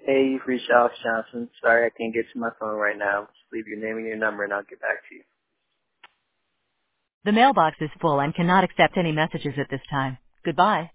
Hey, you've reached Alex Johnson. Sorry I can't get to my phone right now. Just leave your name and your number and I'll get back to you. The mailbox is full and cannot accept any messages at this time. Goodbye.